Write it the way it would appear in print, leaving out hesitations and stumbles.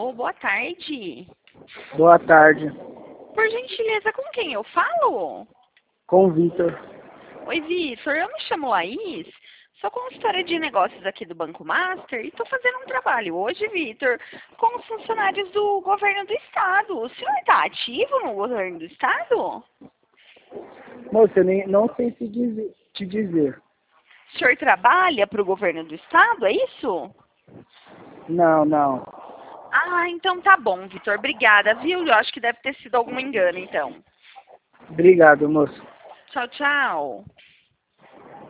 Alô, boa tarde. Boa tarde. Por gentileza, com quem eu falo? Com o Vitor. Oi, Vitor, eu me chamo Laís, sou consultora de negócios aqui do Banco Master e estou fazendo um trabalho hoje, Vitor, com os funcionários do governo do estado. O senhor está ativo no governo do estado? Moça, eu não sei te dizer. O senhor trabalha para o governo do estado, é isso? Não. Ah, então tá bom, Vitor, obrigada, viu? Eu acho que deve ter sido algum engano, então. Obrigado, moço. Tchau, tchau.